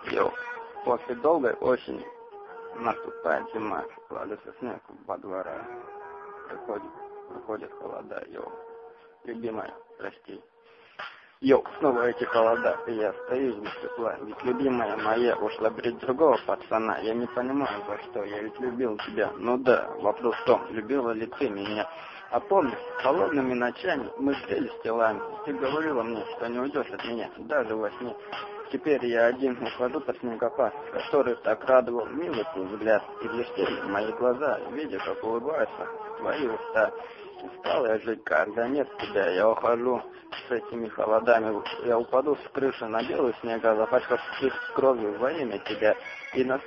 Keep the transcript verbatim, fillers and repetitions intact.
Йо, после долгой осени наступает зима, кладется снег во двора, приходит, приходит холода, йо, любимая, прости. Йо, снова эти холода, и я стою без тепла, ведь любимая моя ушла брить другого пацана, я не понимаю за что, я ведь любил тебя, ну да, вопрос в том, любила ли ты меня. А помнишь, холодными ночами мы грелись телами, ты говорила мне, что не уйдешь от меня, даже во сне. Теперь я один ухожу под снегопад, который так радовал милый твой взгляд, и блестели мои глаза, видя, как улыбаются твои уста. Устал я жить, когда нет тебя, я ухожу с этими холодами, я упаду с крыши на белый снега, запачкав кровью во имя тебя, и на